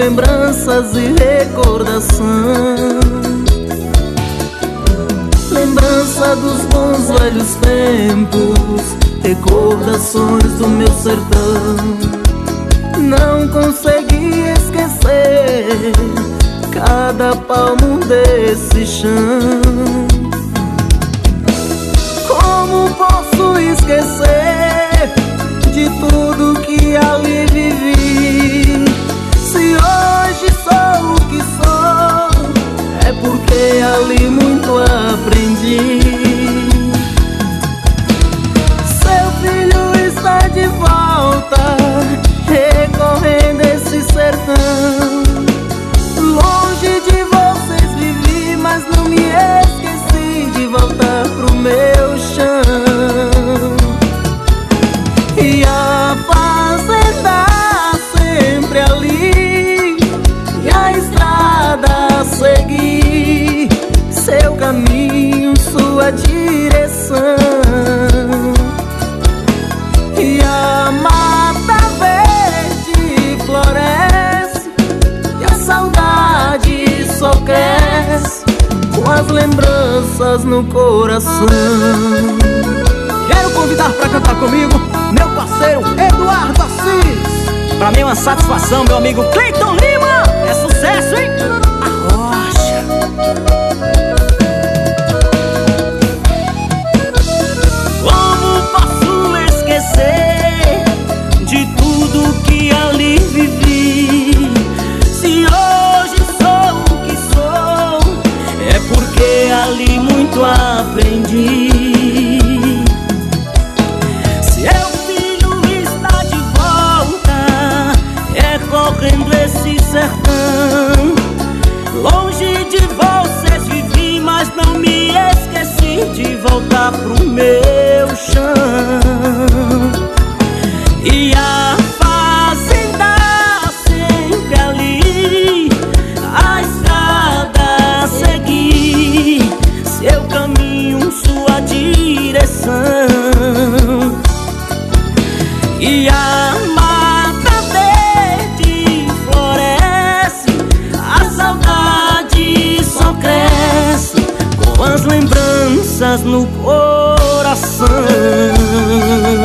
lembranças e recordação. Lembrança dos bons velhos tempos, recordações do meu sertão. Não consegui esquecer cada palmo desse chão. Como posso esquecer de tudo que ali vivi? Se hoje sou o que sou, é porque ali muito aprendi. Seu filho está de volta, recorrendo esse sertão. Longe de vocês vivi, mas não me esqueci de voltar pro meu chão. E a fazenda sempre ali, e a estrada a seguir, seu caminho, sua direção. E a mata verde floresce, e a saudade só cresce com as lembranças no coração. Quero convidar pra cantar comigo meu parceiro Eduardo Assis. Pra mim é uma satisfação, meu amigo Cleiton Lima. É sucesso, hein? A rocha. Como posso esquecer de tudo que ali vivi? Se hoje sou o que sou, é porque ali muito aprendi. Seu filho está de volta, recorrendo esse sertão. Longe de vocês vivi, mas não me esqueci de voltar pro meu chão. E a fazenda sempre ali, a estrada a seguir, seu caminho, sua direção. E a mata verde floresce, a saudade só cresce com as lembranças no coração.